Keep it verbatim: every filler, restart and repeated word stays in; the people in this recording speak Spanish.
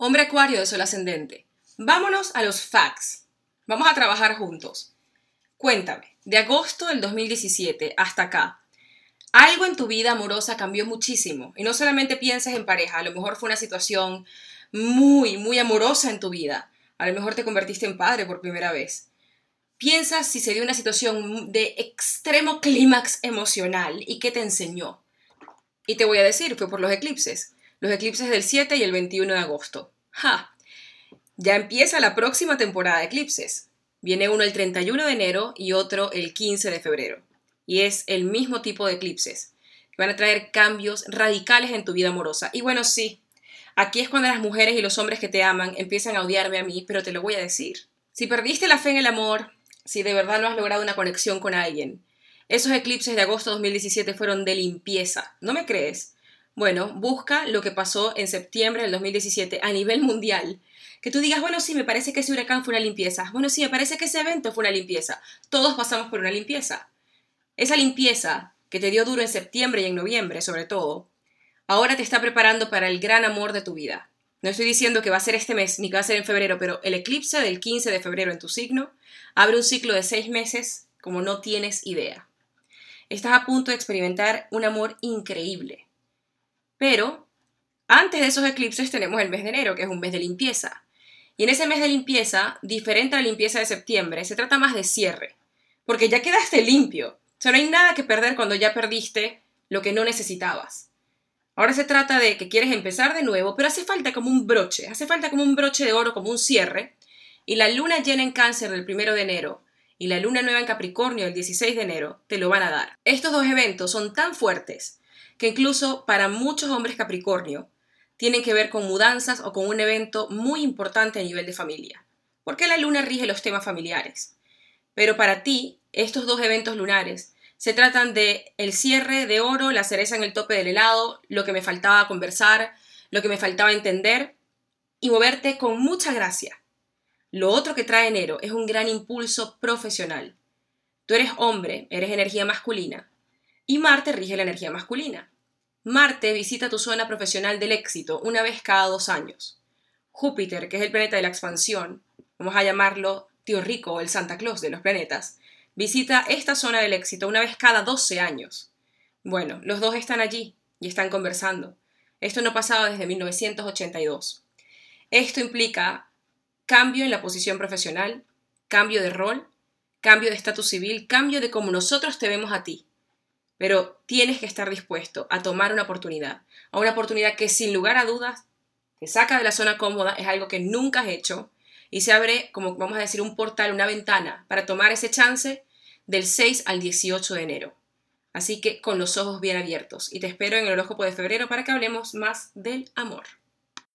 Hombre Acuario de Sol Ascendente. Vámonos a los facts. Vamos a trabajar juntos. Cuéntame, de agosto del dos mil diecisiete hasta acá, algo en tu vida amorosa cambió muchísimo. Y no solamente pienses en pareja, a lo mejor fue una situación muy, muy amorosa en tu vida. A lo mejor te convertiste en padre por primera vez. Piensa si se dio una situación de extremo clímax emocional y qué te enseñó. Y te voy a decir, fue por los eclipses. Los eclipses del siete y el veintiuno de agosto. ¡Ja! Ya empieza la próxima temporada de eclipses. Viene uno el treinta y uno de enero y otro el quince de febrero. Y es el mismo tipo de eclipses, que van a traer cambios radicales en tu vida amorosa. Y bueno, sí, aquí es cuando las mujeres y los hombres que te aman empiezan a odiarme a mí, pero te lo voy a decir. Si perdiste la fe en el amor, si de verdad no has logrado una conexión con alguien, esos eclipses de agosto de dos mil diecisiete fueron de limpieza. ¿No me crees? Bueno, busca lo que pasó en septiembre del dos mil diecisiete a nivel mundial. Que tú digas, bueno, sí, me parece que ese huracán fue una limpieza. Bueno, sí, me parece que ese evento fue una limpieza. Todos pasamos por una limpieza. Esa limpieza que te dio duro en septiembre y en noviembre, sobre todo, ahora te está preparando para el gran amor de tu vida. No estoy diciendo que va a ser este mes ni que va a ser en febrero, pero el eclipse del quince de febrero en tu signo abre un ciclo de seis meses como no tienes idea. Estás a punto de experimentar un amor increíble. Pero antes de esos eclipses tenemos el mes de enero, que es un mes de limpieza. Y en ese mes de limpieza, diferente a la limpieza de septiembre, se trata más de cierre. Porque ya quedaste limpio. O sea, no hay nada que perder cuando ya perdiste lo que no necesitabas. Ahora se trata de que quieres empezar de nuevo, pero hace falta como un broche. Hace falta como un broche de oro, como un cierre. Y la luna llena en Cáncer del primero de enero y la luna nueva en Capricornio el dieciséis de enero te lo van a dar. Estos dos eventos son tan fuertes que incluso para muchos hombres Capricornio tienen que ver con mudanzas o con un evento muy importante a nivel de familia, porque la luna rige los temas familiares. Pero para ti, estos dos eventos lunares se tratan de el cierre de oro, la cereza en el tope del helado, lo que me faltaba conversar, lo que me faltaba entender y moverte con mucha gracia. Lo otro que trae enero es un gran impulso profesional. Tú eres hombre, eres energía masculina, y Marte rige la energía masculina. Marte visita tu zona profesional del éxito una vez cada dos años. Júpiter, que es el planeta de la expansión, vamos a llamarlo Tío Rico o el Santa Claus de los planetas, visita esta zona del éxito una vez cada doce años. Bueno, los dos están allí y están conversando. Esto no pasaba desde mil novecientos ochenta y dos. Esto implica cambio en la posición profesional, cambio de rol, cambio de estatus civil, cambio de cómo nosotros te vemos a ti. Pero tienes que estar dispuesto a tomar una oportunidad, a una oportunidad que sin lugar a dudas te saca de la zona cómoda, es algo que nunca has hecho y se abre, como vamos a decir, un portal, una ventana para tomar ese chance del seis al dieciocho de enero. Así que con los ojos bien abiertos y te espero en el horóscopo de febrero para que hablemos más del amor.